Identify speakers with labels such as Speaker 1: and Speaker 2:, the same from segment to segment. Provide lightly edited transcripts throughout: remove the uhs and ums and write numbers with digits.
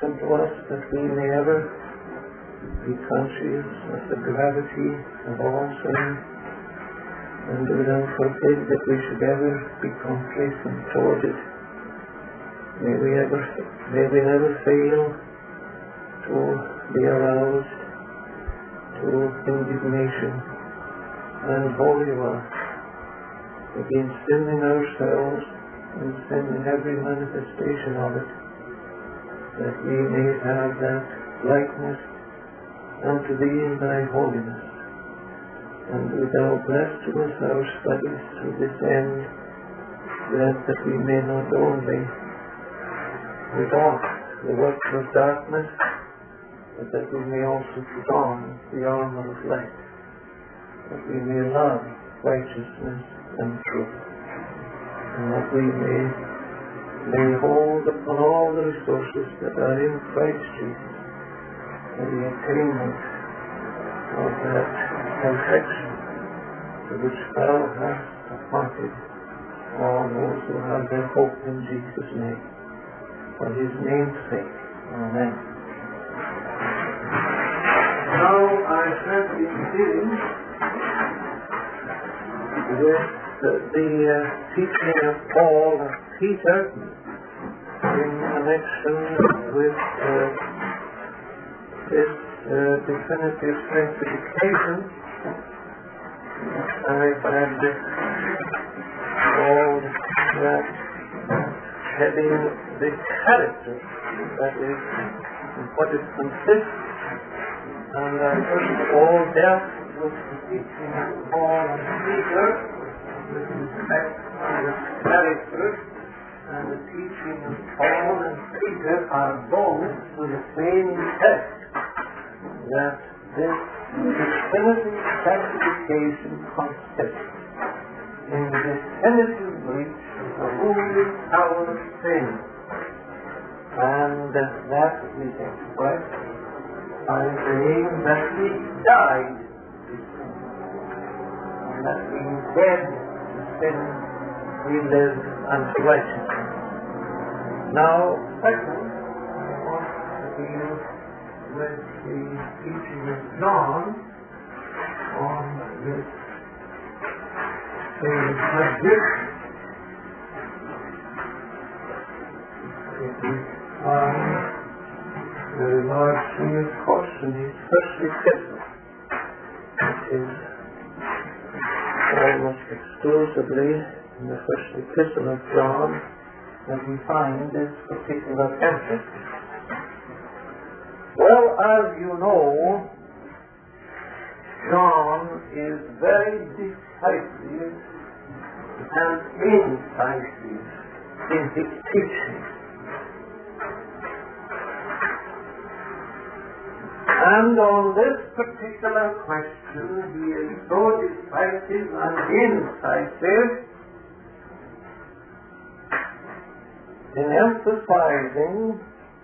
Speaker 1: unto us that we may ever be conscious of the gravity of all sin, and without forbid that we should ever be complacent toward it. May we never fail to be aroused to indignation and holy wrath against sin in ourselves and sin in every manifestation of it, that we may have that likeness unto Thee in Thy holiness. And do Thou bless to us our studies to this end, that we may not only put off the works of darkness, but that we may also put on the armour of light, that we may love righteousness and truth, and that we may lay hold upon all the resources that are in Christ Jesus for the attainment of that perfection to which Thou hast appointed all those who have their hope in Jesus' name. For His name's sake. Amen. Now I have been dealing with the teaching of Paul and Peter in connection with this definitive sanctification. I've had called that having the character, that is, what it consists. And I first of all dealt with the teaching of Paul and Peter with respect to the character, and the teaching of Paul and Peter are both to the same effect, that this definitive sanctification consists in the definitive breach of the ruling power of sin, and that is expressed by saying that we died to sin, and that being dead to sin, we live unto righteousness. Now, second, I want to deal with the teaching of John on this same subject. It is on the Lord Jesus course in His first epistle, which is almost exclusively in the first epistle of John that we find this particular emphasis. Well, as you know, John is very decisive and incisive in his teaching. And on this particular question, he is so decisive and incisive in emphasizing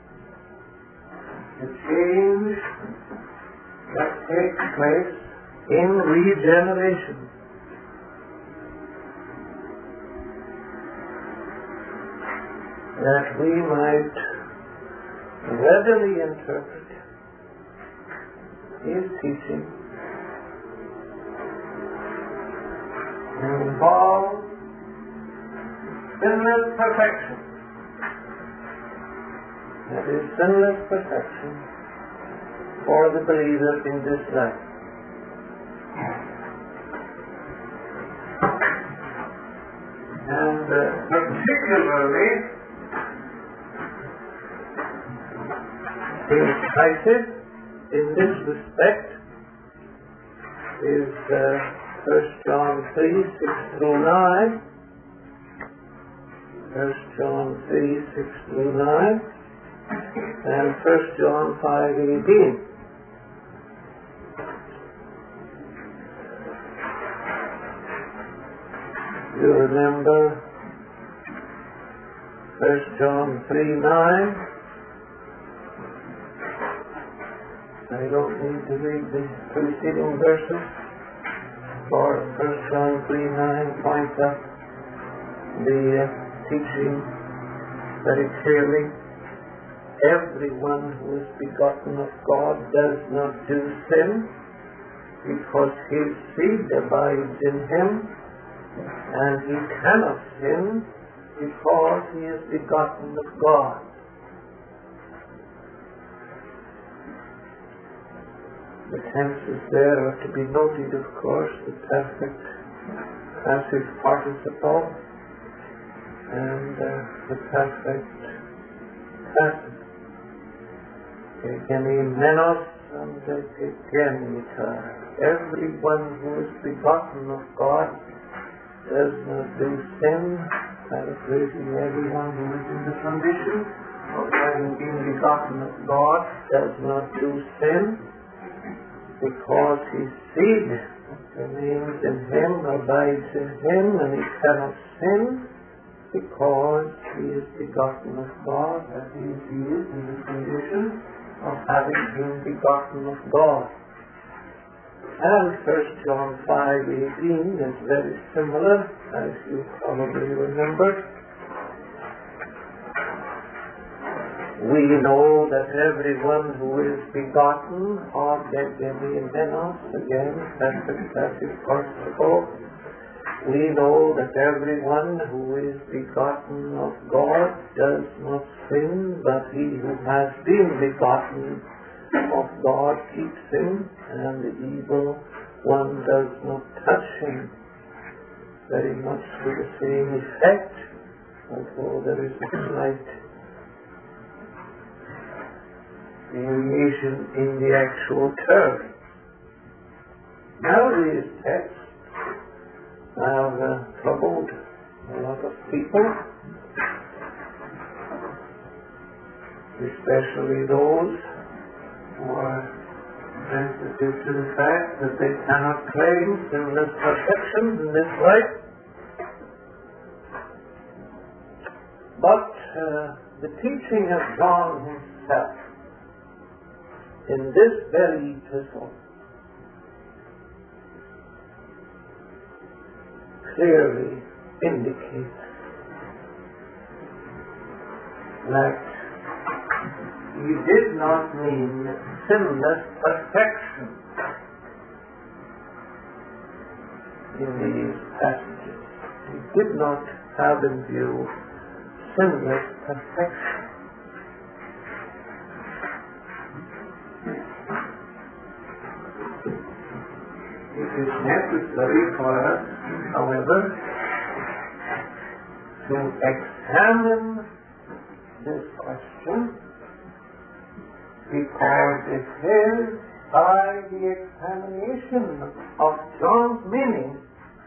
Speaker 1: the change that takes place in regeneration. That we might readily interpret his teaching involves sinless perfection. That is sinless perfection for the believer in this life. And particularly incisive in this respect is 1 John 3, 6 through 9. 1 John 3, 6 through 9. And 1 John 5:18. You remember 1 John 3:9. I don't need to read the preceding verses, for 1 John 3:9 points out the teaching very clearly. everyone who is begotten of God does not do sin, because his seed abides in him, and he cannot sin because he is begotten of God. The tenses there are to be noted, of course, the perfect passive participle and the perfect passive. Egemenos and egemita. Everyone who is begotten of God does not do sin. Paraphrasing, everyone who is in the condition of having been begotten of God does not do sin, because his seed remains in him, abides in him, and he cannot sin, because he is begotten of God, that is, he is in the condition of having been begotten of God. And 1 John 5:18 is very similar, as you probably remember. We know that everyone who is begotten of Egemenos, again, perfect passive participle. We know that everyone who is begotten of God does not sin, but he who has been begotten of God keeps him, and the evil one does not touch him. Very much to the same effect, although there is a slight variation in the actual term. Now these texts have troubled a lot of people, especially those who are sensitive to the fact that they cannot claim sinless perfection in this life. But the teaching of John himself in this very epistle clearly indicates that he did not mean sinless perfection in these passages. He did not have in view sinless perfection. It is necessary for us, however, to examine this question, because it is by the examination of John's meaning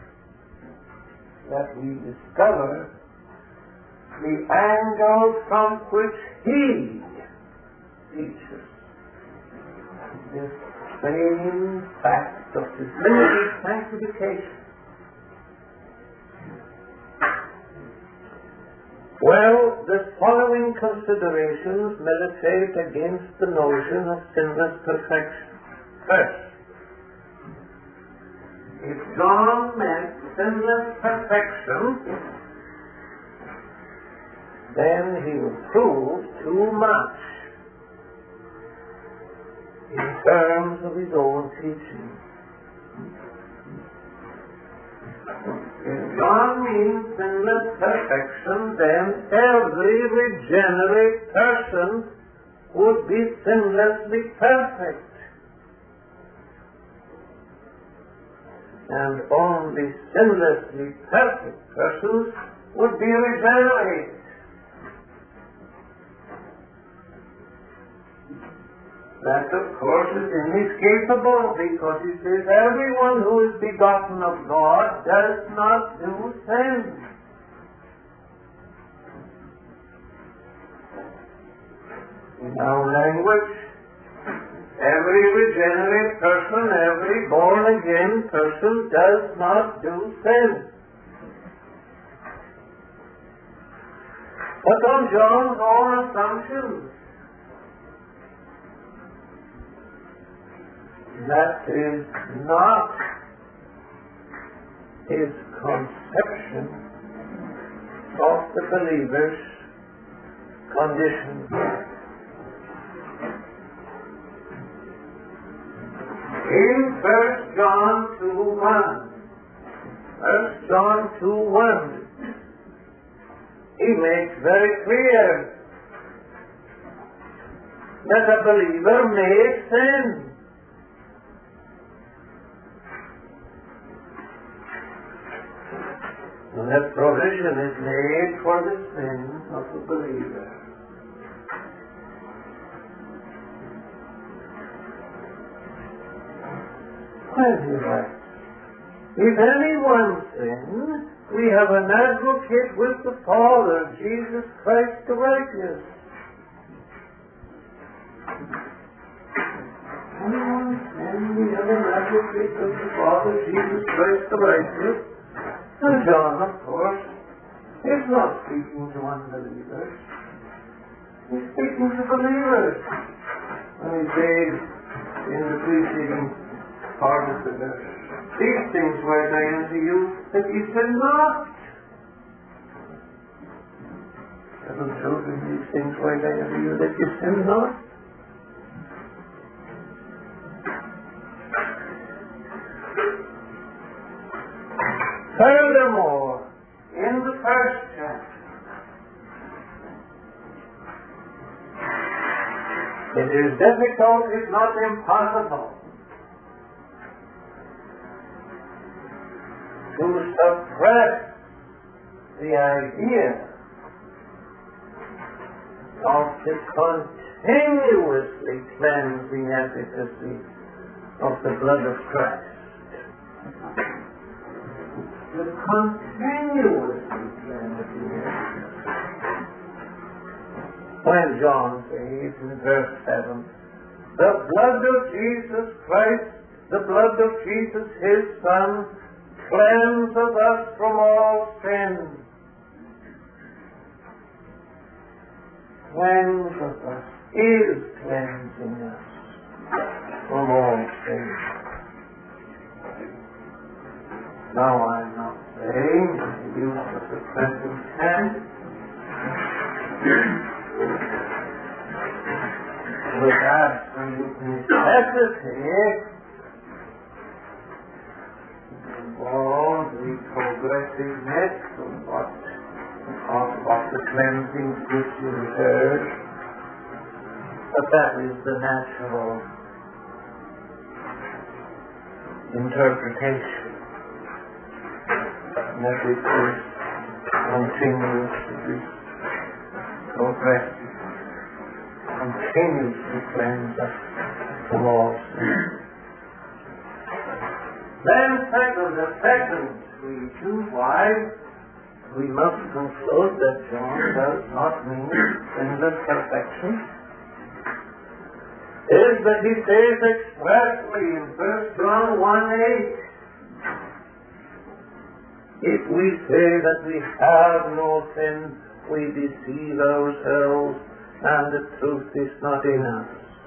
Speaker 1: that we discover the angle from which he teaches this same fact of his limited sanctification. Well, the following considerations militate against the notion of sinless perfection. First, if John meant sinless perfection, then he would prove too much in terms of his own teaching. If John means sinless perfection, then every regenerate person would be sinlessly perfect. And only sinlessly perfect persons would be regenerate. That, of course, is inescapable, because he says everyone who is begotten of God does not do sin. In our language, every regenerate person, every born-again person does not do sin. But on John's own assumptions, that is not his conception of the believer's condition. In 1 John 2:1, 1 John 2:1, he makes very clear that a believer may sin. And that provision is made for the sin of the believer. When he writes, if anyone sin, we have an advocate with the Father, Jesus Christ the righteous. Anyone sin, we have an advocate with the Father, Jesus Christ the righteous. And John, of course, is not speaking to unbelievers. He's speaking to believers. And he says in the preceding part of the verse, these things write I unto you, that ye sin not. Little children, these things write I unto you, that ye sin not. Furthermore, in the first chapter, it is difficult, if not impossible, to suppress the idea of the continuously cleansing efficacy of the blood of Christ. The continuously cleansing efficacy. When John says in verse 7, the blood of Jesus Christ, the blood of Jesus his Son, cleanses us from all sin. Cleanses us, is cleansing us from all sin. Now I'm not saying the use of the present tense with absolute necessity involves the progressiveness of the cleansing which you heard, but that is the natural interpretation. That it is continuous, it is progressive, continues to cleanse us from all sin. Then the second reason why we must conclude that John does not mean sinless perfection is that he says expressly in 1 John 1:8, if we say that we have no sin, we deceive ourselves and the truth is not in us.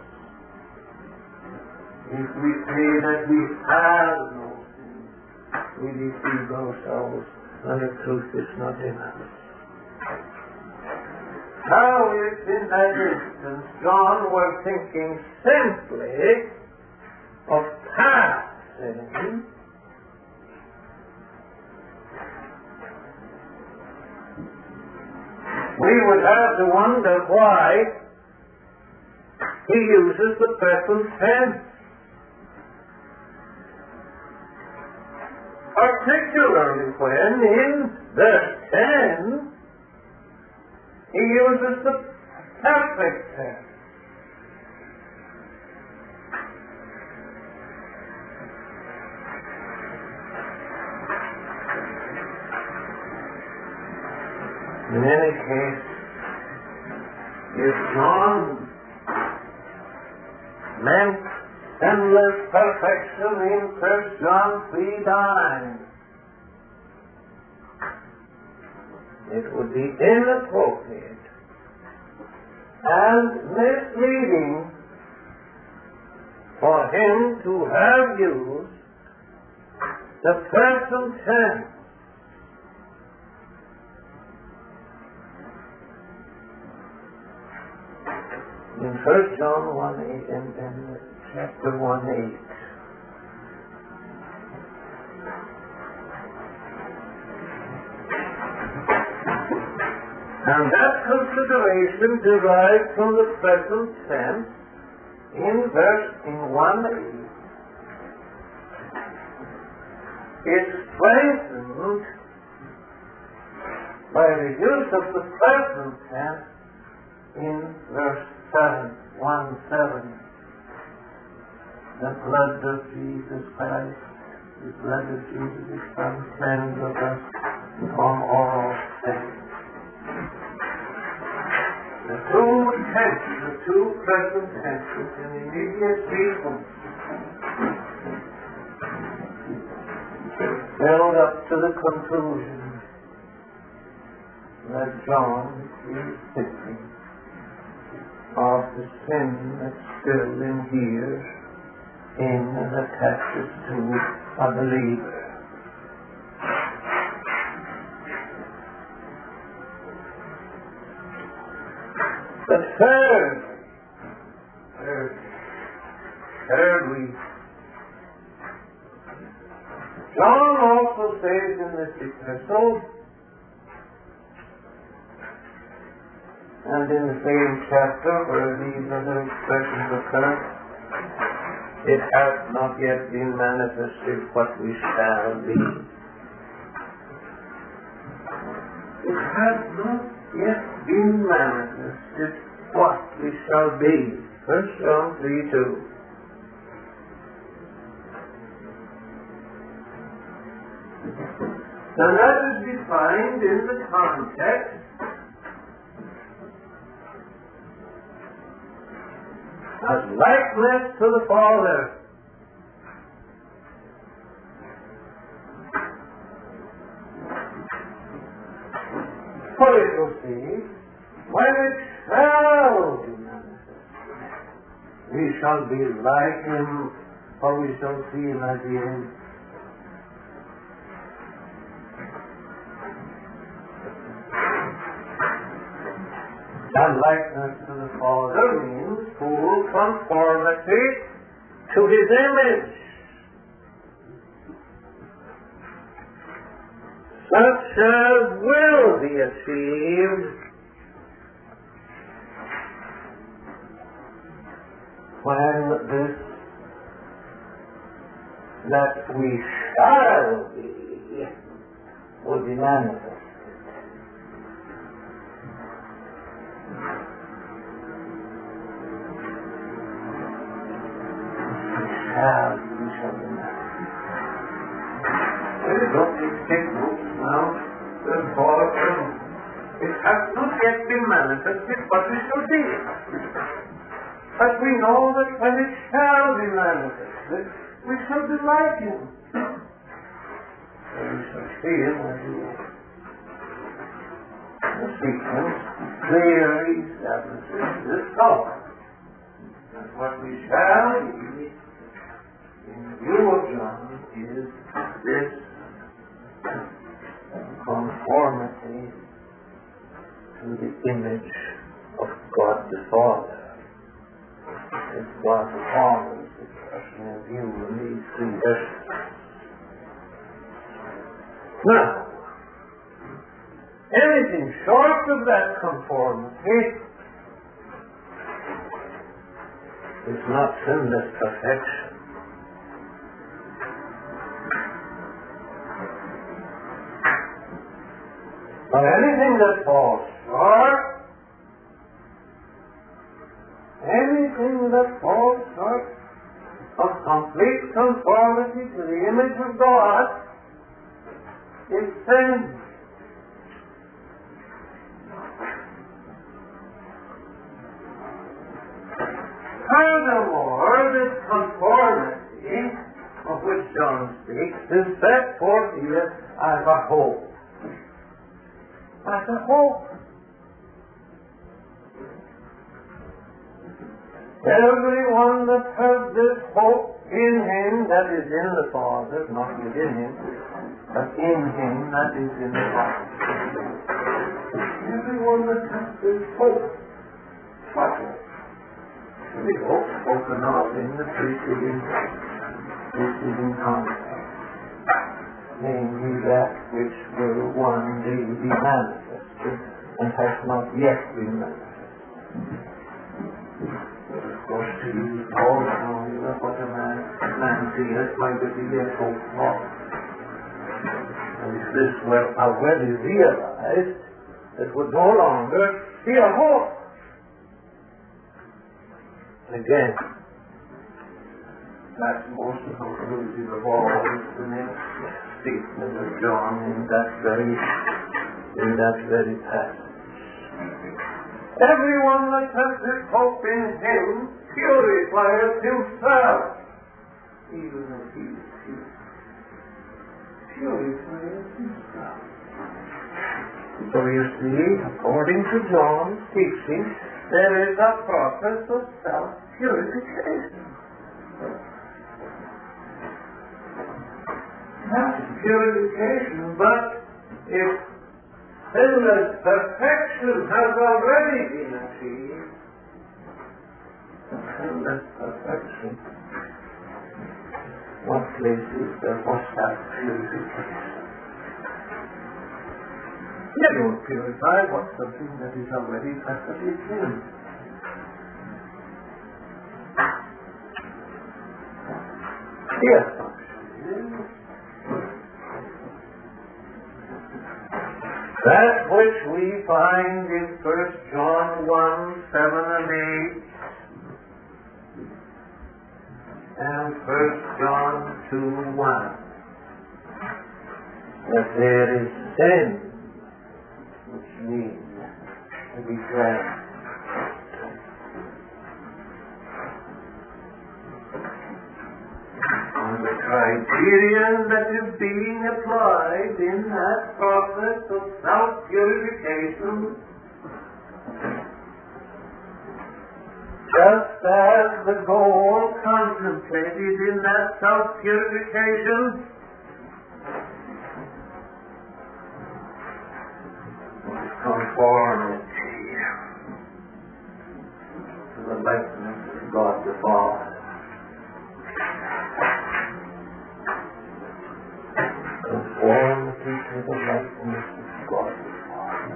Speaker 1: If we say that we have no sin, we deceive ourselves and the truth is not in us. How if in that instance John were thinking simply of past sin, we would have to wonder why he uses the present tense. Particularly when in verse 10 he uses the perfect tense. In any case, if John meant sinless perfection in 1 John 3:9, it would be inappropriate and misleading for him to have used the present tense. In 1 John 1:8 and chapter 1:8, And that consideration derived from the present tense in 1a is strengthened by the use of the present tense in verse 1:7. The blood of Jesus Christ, the blood of Jesus is cleansed us from all sin. The two tenses, the two present tenses in immediate sequence build up to the conclusion that John is thinking of the sin that still inheres in and attaches to a believer. But thirdly, John also says in this epistle, and in the same chapter where these other expressions occur, it has not yet been manifested what we shall be. It has not yet been manifested what we shall be. 1 John 3:2. Now that is defined in the context as likeness to the Father. For it will see, when it shall be manifested, we shall be like Him, for we shall see Him as He is. And likeness to the Father means full conformity to His image. Such as will be achieved when this that we shall be will be manifested. We shall be manifested. Don't take notes now. It has not yet been manifested, but we shall see it. But we know that when it shall be manifested, we shall be like Him. And we shall see Him as He is. The sequence clearly establishes this thought. That what we shall be in view of John is this conformity to the image of God the Father. It's God the Father's expression in view in these three verses. Now, anything short of that conformity is not sinless perfection. But anything that falls short, of complete conformity to the image of God is sin. Furthermore, this conformity of which John speaks is set forth here as a hope. As a hope. Everyone that has this hope in Him that is in the Father, not within Him, but in Him that is in the Father. Everyone that has this hope. What hope? The hope spoken of in the preceding context. Namely that which will one day be manifested and has not yet been manifest. Of course, to use Paul's formula, what a man seeth, why does he yet hope for? And if this were already realized, it would no longer be a hope. Again, that's most conclusive of all the next statement of John in that very passage. Everyone that has his hope in him purifieth himself, even as he is pure. Purifieth himself. So you see, according to John's teaching, there is a process of self-purification. Purification, but if sinless perfection has already been achieved, sinless perfection, what place is there for self-purification? You don't purify what's something that is already perfectly clean. Yes. That which we find in 1 John 1, 7 and 8, and 1 John 2, 1, that there is sin which needs to be cleansed. And the criterion that is being applied in that process of self-purification, just as the goal contemplated in that self-purification, conformity to the likeness of God the Father. Conformity to the likeness of God the Father.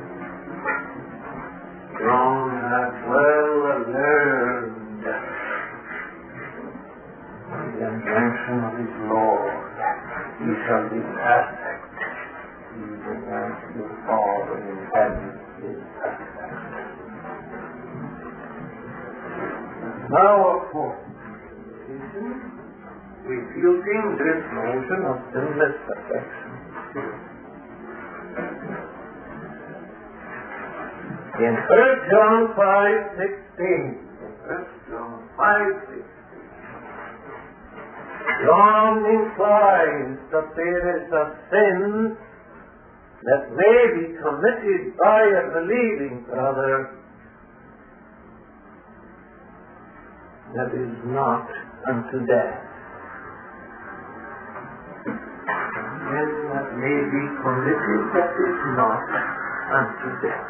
Speaker 1: John has well learned the injunction of his Lord. He shall be perfect, even as the Father in heaven is perfect. Now, of course, refuting this notion of sinless perfection, in 1 John 5:16, John implies that there is a sin that may be committed by a believing brother that is not unto death. Sin that may be committed that is not unto death.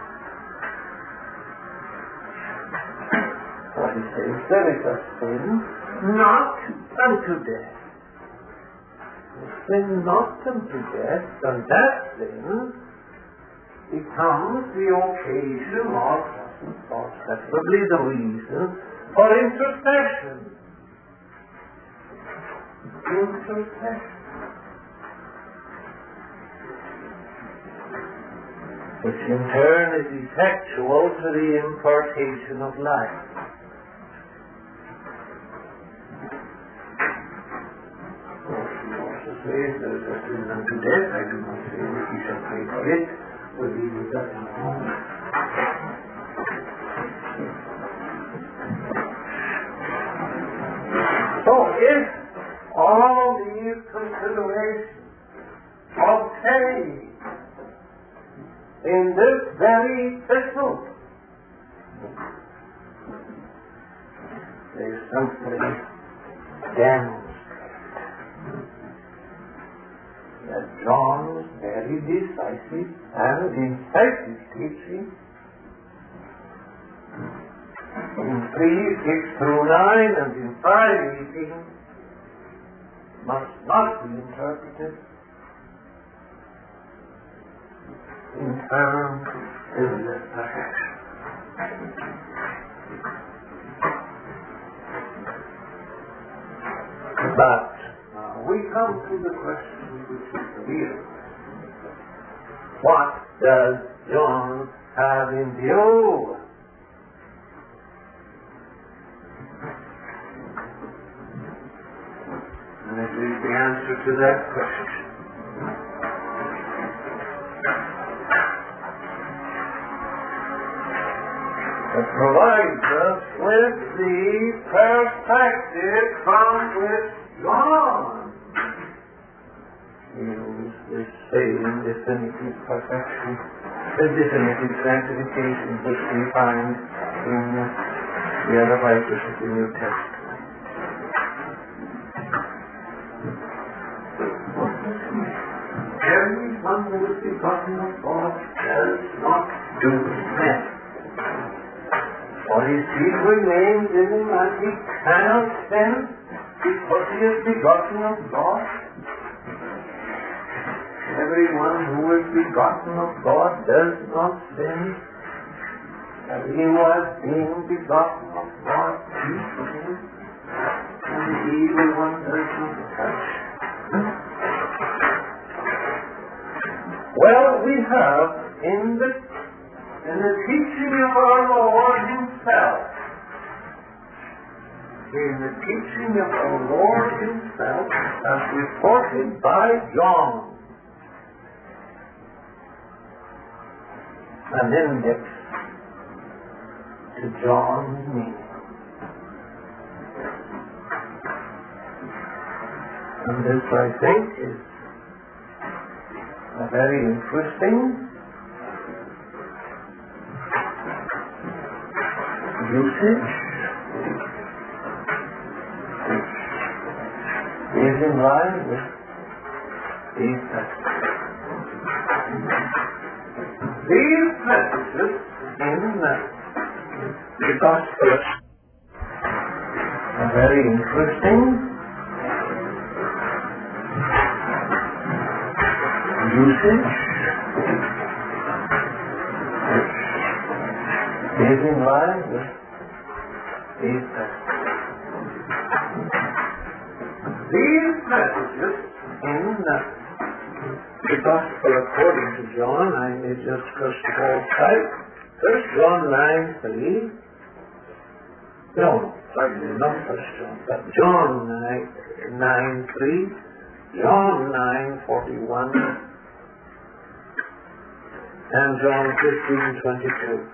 Speaker 1: What he says, there is a sin not unto death. Sin not unto death, and that sin becomes the occasion or preferably the reason for intercession. Which in turn is effectual to the impartation of life. Says there is a sin unto death. I do not say that he shall pay for it, but he will that in a moment. So if all these considerations obtain in this very epistle, they simply demonstrate that John's very decisive and incisive teaching in 3:6 through 9 and in 5:18 must not be interpreted in terms sinless perfection. But we come to the question which is real. What does John have in view? And it is the answer to that question. It provides us with the perspective from which John views this same definitive perfection, the definitive sanctification which we find in the other writers of the New Testament. Everyone who is begotten of God does not do that. For his seed remains in him and he cannot sin because he is begotten of God. Everyone who is begotten of God does not sin. And he was being begotten of God, he sinned, and the evil one does not touch. Well, we have in the teaching of our Lord himself, as reported by John, an index to John's meaning. And this, I think, is a very interesting usage which is in line with these passages. These passages in the Gospel are very interesting usage which is in line with these passages. These passages in the Gospel according to John, I may just first of all cite 1 John 9:3. No, certainly not 1 John, but John 9:3, John 9:41, and John 15:22.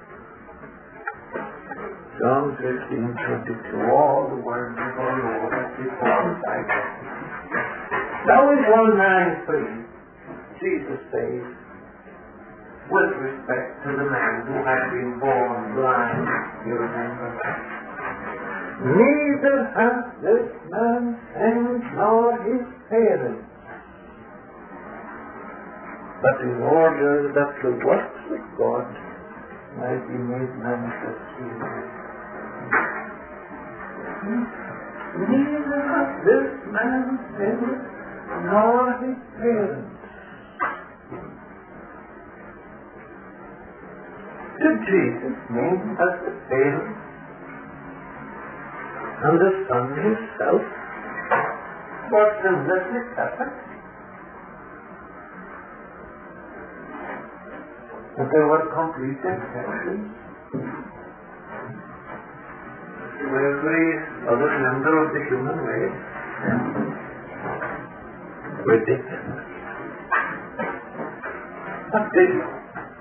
Speaker 1: John 15:22, all the words of our Lord as before the Bible. Now in John 9:3, Jesus says, with respect to the man who had been born blind, you remember that. Neither hath this man sinned nor his parents, but in order that the works of God might be made manifest to him. Neither hath this man sinned nor his parents. Did Jesus mean as the parents and the Son himself were sinlessly perfect? That they were complete exceptions to every other member of the human race? Ridiculous. But they don't.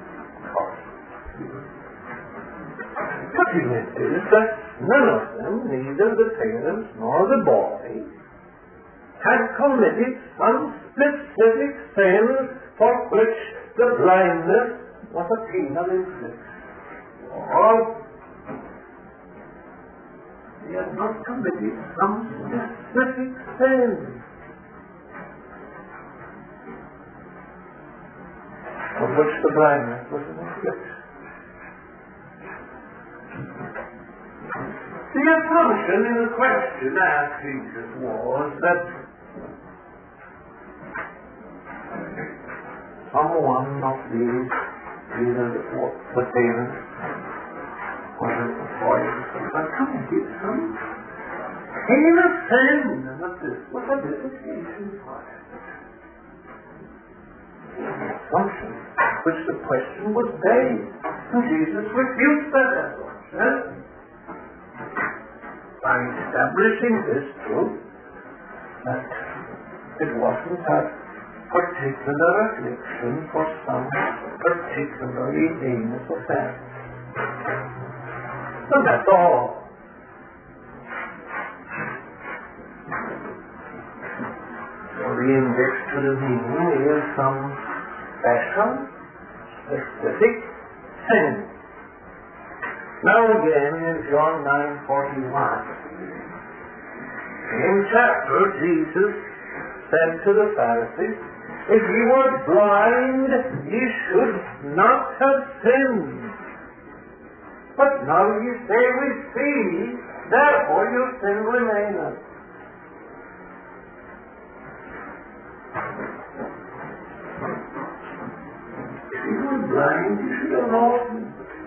Speaker 1: What he meant is that none of them, neither the parents nor the boy, had committed some specific sin for which the blindness was a penal infliction. Or they had not committed some specific sin for which the blindness was an infliction. The assumption in the question asked Jesus was that someone of these Jesus was saying, was it before you? But come and get some pain of sin. And what a dedication for it. Assumption, which the question was based. And Jesus refused that assumption by establishing this truth that it wasn't that particular affliction for some particularly heinous offense. And that's all. So the index to the meaning is some special, specific sin. Now again in John 9:41, in chapter, Jesus said to the Pharisees, if ye were blind, ye should not have sinned. But now ye say we see, therefore your sin remaineth. If you were blind, you should have known.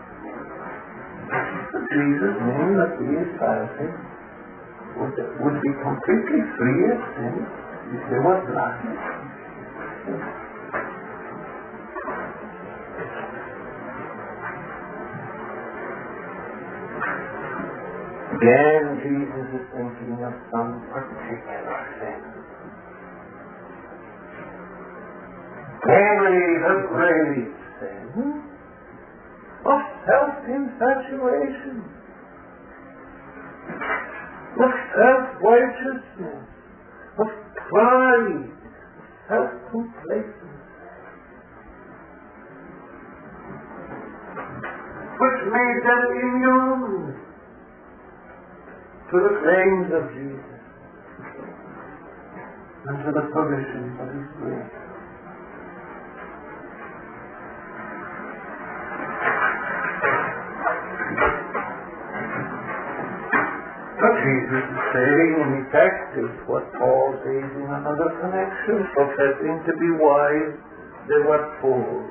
Speaker 1: But Jesus knew that these Pharisees would be completely free of sin if they were blind. Again, Jesus is thinking of some particular sin. Namely, the grave sin of self-infatuation, of self-righteousness, of pride, self-complacence, which made them immune to the claims of Jesus and to the provisions of His grace. But Jesus is saying, in effect, is what Paul says in another connection, professing to be wise, they were fools.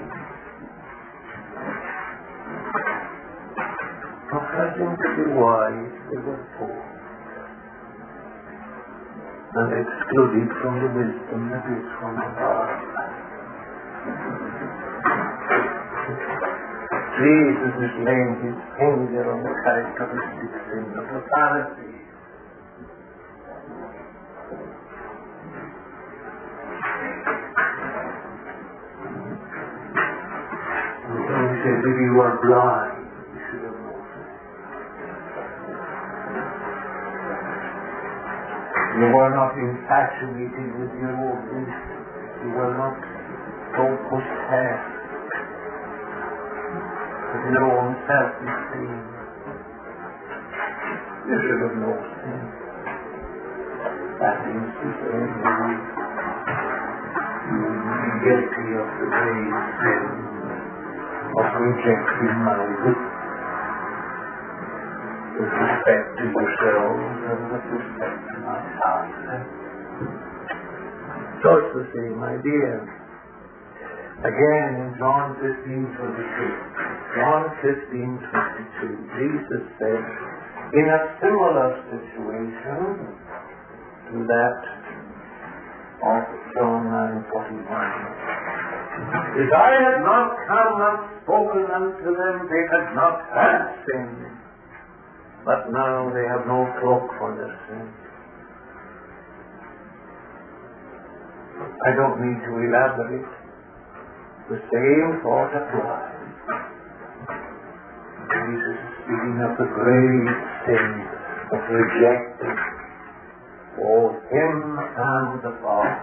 Speaker 1: Professing to be wise, they were fools, and excluded from the wisdom that is from above. Jesus is laying his finger on the characteristic sin of the Pharisees. And he said, if you are blind, you should have known. You were not infatuated with your own wisdom. You were not so possessed with your own self-esteem. You should have known sin. That is to say, you would be guilty of the grave sin of rejecting my wisdom with respect to yourselves and with respect to my house. So it's the same idea. Again in John 15:22. John 15:22. Jesus said, in a similar situation to that of John 9:41. If I had not come and spoken unto them, they had not had sin. But now they have no cloak for their sin. I don't need to elaborate. The same thought applies. Jesus is speaking of the grave sin of rejecting both Him and the Father.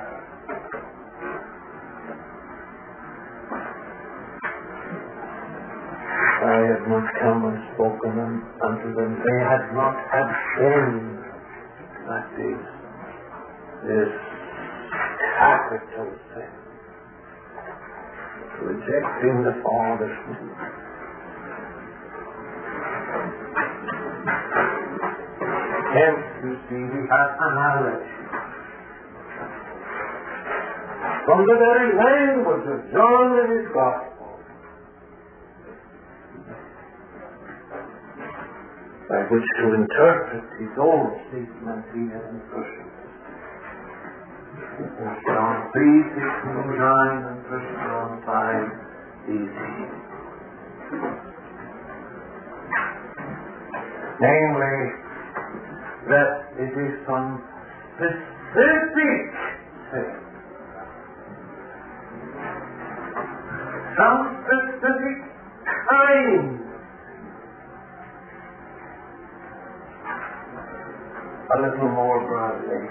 Speaker 1: I had not come and spoken unto them. They had not had sin. That is, this capital sin. Rejecting the Father's will. Hence, you see, we have analogy. From the very language of John in his Gospel, which to interpret his own statement he had in First John 3, 6 through 9, and 1 John 5, 18. Namely, that it is some specific sin, some specific kind. A little more broadly,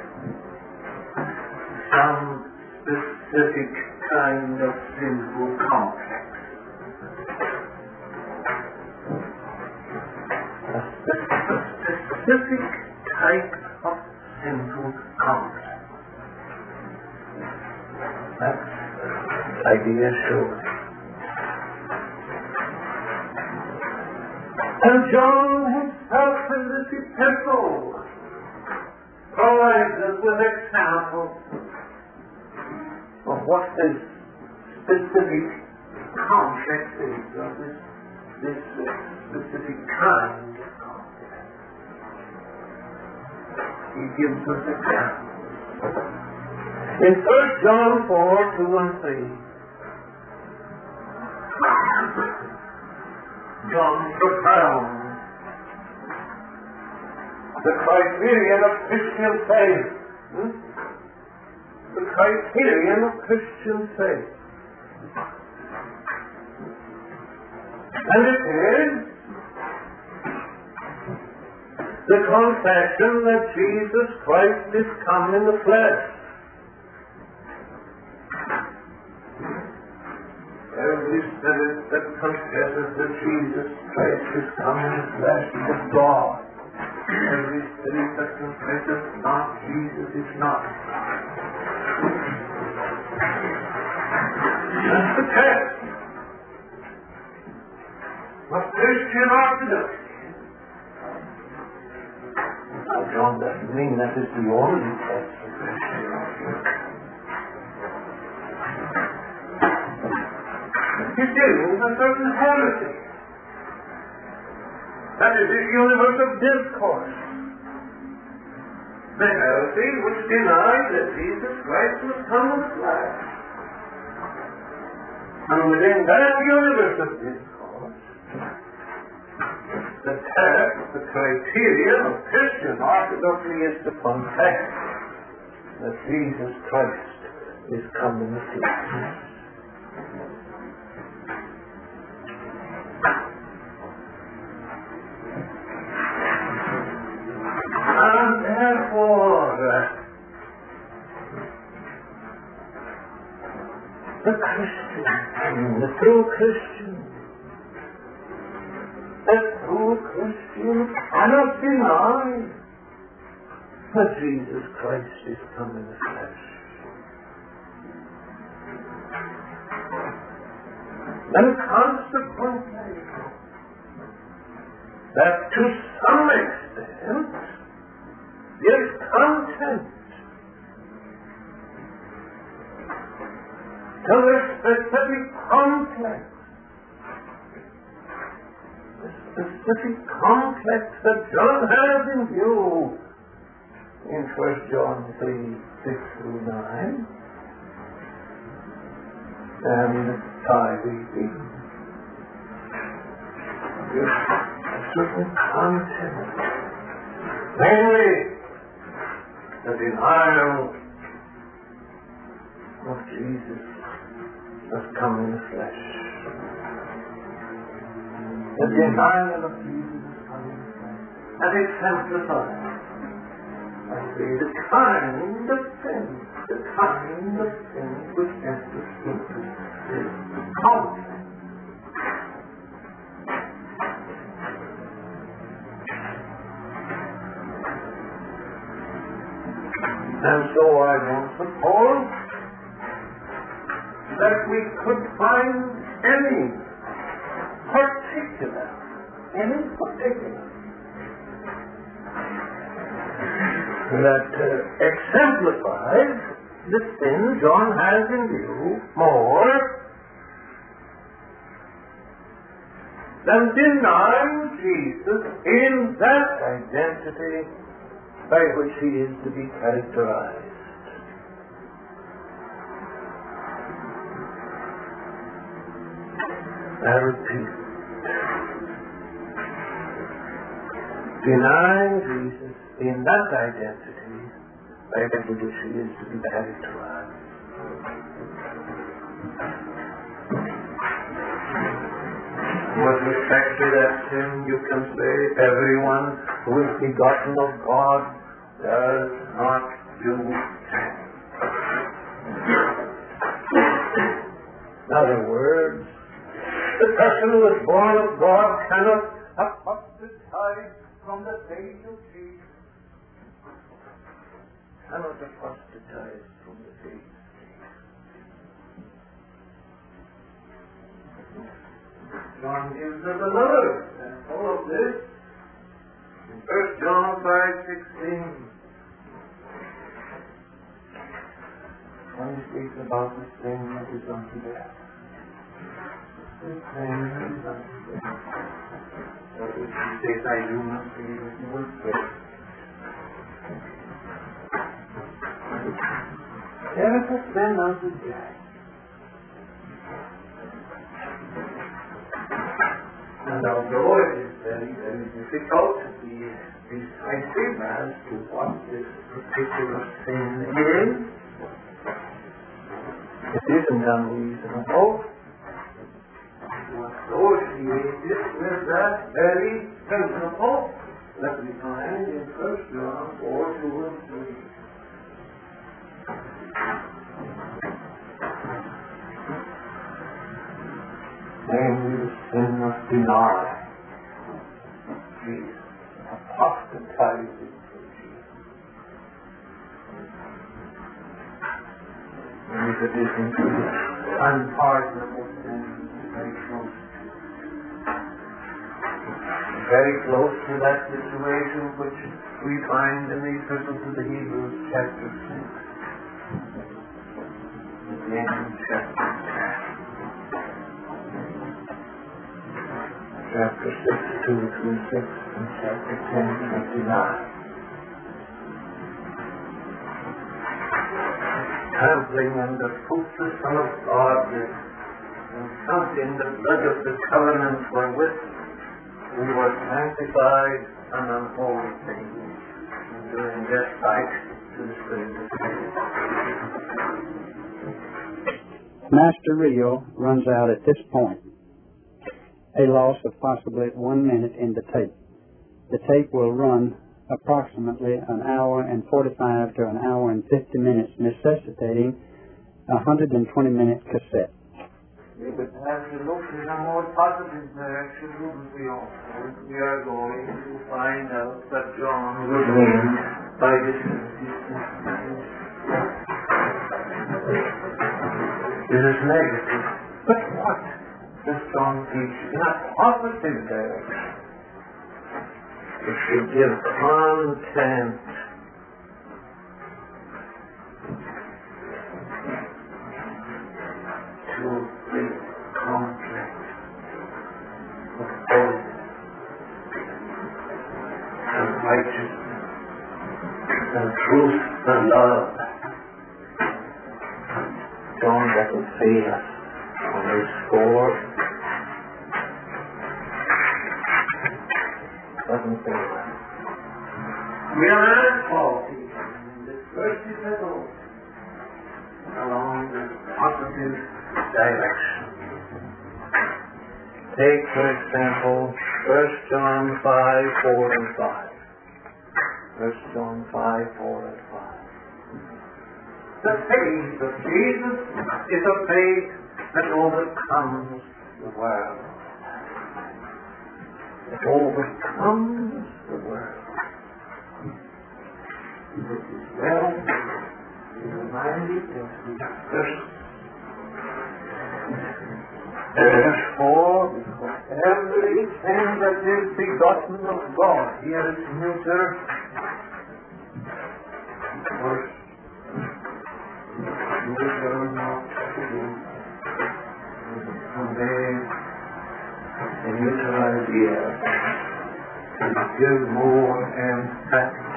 Speaker 1: some specific kind of sinful complex. A specific type of sinful complex. That's the idea shows. And John himself in this epistle provides us with examples of what this specific complex is, or this specific kind of complex. He gives us examples. In 1 John 4, 2 and 3, John propounds the criterion of Christian faith. The criterion of Christian faith. And it is the confession that Jesus Christ is come in the flesh. Every spirit that confesses that Jesus Christ is come in the flesh is God. Every spirit that confesses not Jesus is not. That's the test of Christian orthodoxy. Now, John doesn't mean that is the only test of Christian orthodoxy. He's dealing with a certain heresy. That is the universe of discourse. The heresy which denies that Jesus Christ was come in flesh. And within that universe of discourse, the test, the criterion of Christian orthodoxy is to confess that Jesus Christ is come in the flesh. And therefore, the Christian, the true Christian, cannot deny that Jesus Christ is come in the flesh. And consequently, that to some extent is content to the specific complex. The specific complex that John has in view in 1 John 3, 6 through 9 and 5:18. A certain content. Namely, the denial of Jesus has come in the flesh. The denial of Jesus has come in the flesh. And exemplified by the kind of sin which enters into this conflict. And so I don't suppose that we could find any particular that exemplifies the sin John has in view more than denying Jesus in that identity by which he is to be characterized. I repeat, denying Jesus in that identity by which he is to be characterized. With respect to that sin, you can say everyone who is begotten of God does not do sin. In other words, the person who is born of God cannot apostatize from the faith of Jesus. Cannot apostatize from the faith. John gives us another example of this in 1 John 5:16. When he speaks about the sin that is unto death. The sin that is unto death. But if he says, I do not believe that you will fail. There is a sin unto death. And although it is very, very difficult to be decisive as to what this particular sin is, it isn't unreasonable to associate it with that very principle that we find in 1 John 4:2 and 3. Namely, the sin of denial. Jesus. Apostatizing for Jesus. And if it isn't unpardonable sin, very close to that situation which we find in the Epistle to the Hebrews, chapter 6. Again, chapter 10. Chapter 6, 2 through 6, and chapter 10, 29. Trampling under foot the Son of God and counting the blood of the covenant wherewith we were sanctified an unholy thing, and doing despite to the Spirit of faith.
Speaker 2: Master reel runs out at this point. A loss of possibly 1 minute in the tape. The tape will run approximately an hour and 45 to an hour and 50 minutes, necessitating a 120-minute cassette.
Speaker 1: We would have to look in a more positive direction, wouldn't we all? We are going to find out that John would win by this. This is negative. But what does John teach in a positive direction? It should give content to the conflict of holiness and righteousness and truth and love. John doesn't fail us on this score. Doesn't fail us. We are at faulty in this first epistle along the positive direction. Take, for example, 1 John 5, 4 and 5. 1 John 5, 4 and 5. The faith of Jesus is a faith that overcomes the world. It overcomes the world. This is well reminded of the verse. Therefore, because everything that is begotten of God, here is neuter, verse. Someday, the neutralized idea to give more emphasis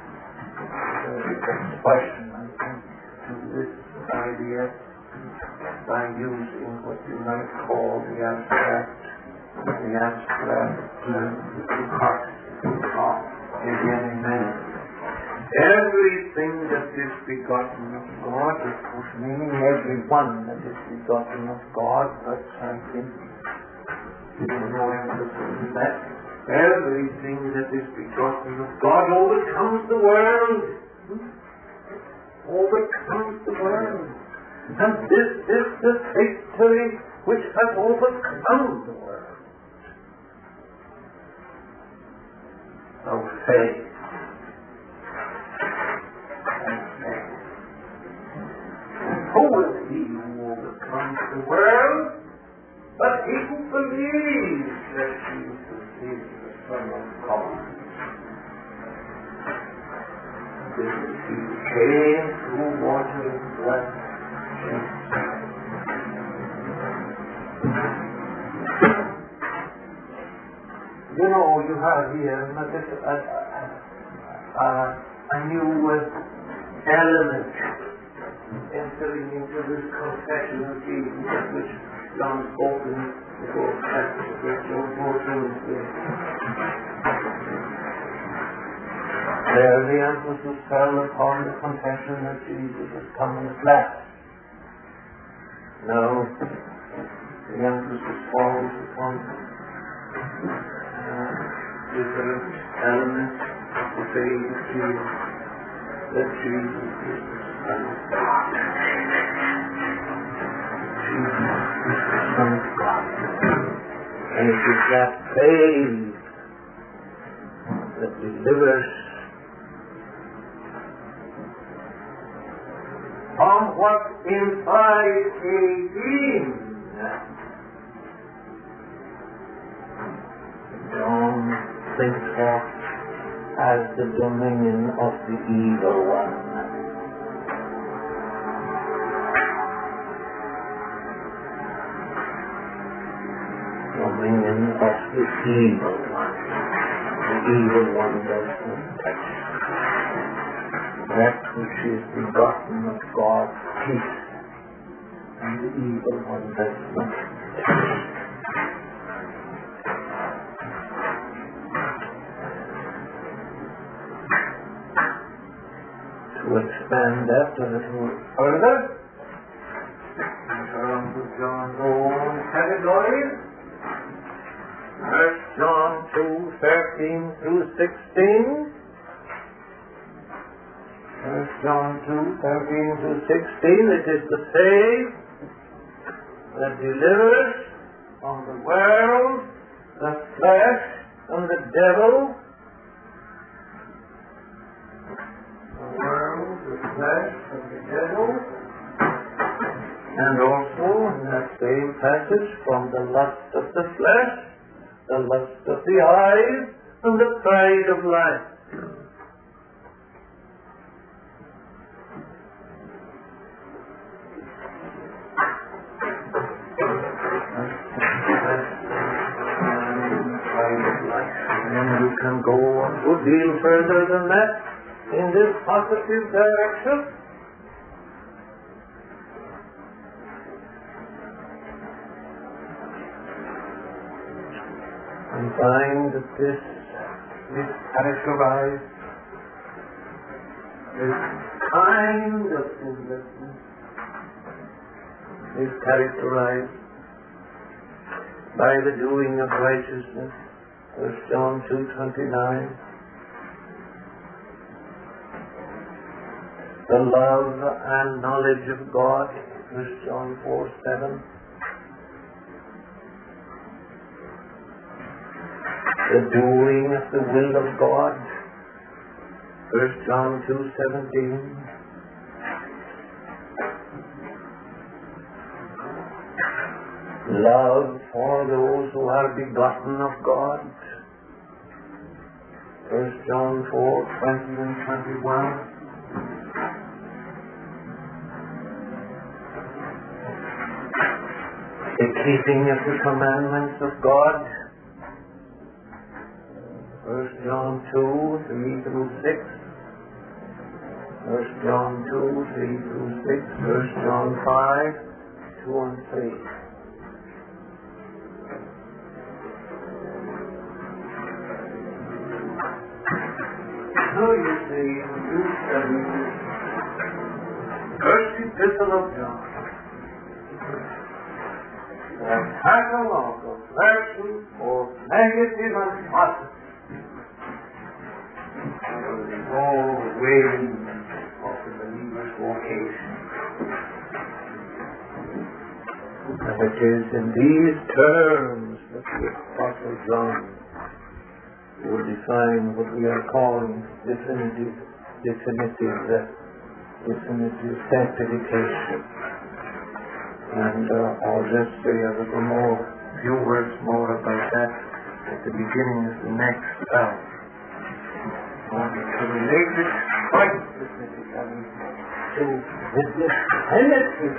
Speaker 1: expression, I think, to this idea by using what you might call the abstract heart of beginning man. Everything that is begotten of God, of course, meaning every one that is begotten of God, but I think there's no emphasis in that. Everything that is begotten of God overcomes the world. Overcomes the world. And this is the victory which has overcome the world. Of faith. Who is he who overcomes the world? But he who believes that Jesus is the Son of God. This is he who came through water and blood. You know, you have here a new element entering into this confession of Jesus, which John spoke in before there the emphasis fell upon the confession that Jesus has come in the flesh. Now, the emphasis falls upon different elements of the faith of Jesus, that Jesus is the Son of God. Jesus is the Son of God. And it is that faith that delivers from what in 5:18 John thinks of as the dominion of the evil one. Dominion of the evil one. The evil one does not touch. That which is begotten of God's peace, and the evil one does not touch. To expand that a little further, in terms of John's own categories, 1 John 2:13 through 16. 1 John 2:13 through 16, it is the faith that delivers from the world, the flesh, and the devil. The world, the flesh, and the devil. And also, in that same passage, from the lust of the flesh, the lust of the eyes, and the pride of life. And you can go a good deal further than that in this positive direction. And find that this is characterized, this kind of sinlessness is characterized by the doing of righteousness. 1 John 2:29. The love and knowledge of God. 1 John 4:7. The doing of the will of God. 1 John 2:17. Love for those who are begotten of God. 1 John 4:20 and 21. The keeping of the commandments of God. 1 John 2, 3 through 6. 1 John 2, 3 through 6. 1 John 5, 2 and 3. Now you see, you study first epistle of John. The catalog of virtue, both negative and positive, the whole weighing of the believer's vocation. And it is in these terms that the Apostle John will define what we are calling definitive sanctification. And I'll just say a few words more about that at the beginning of the next hour. To relate it quite specifically to business and business.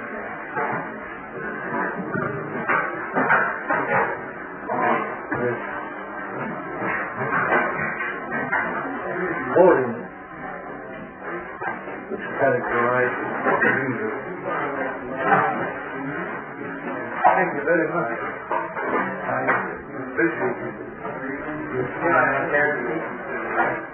Speaker 1: Holiness, which characterizes the believer. Thank you very much. I appreciate it.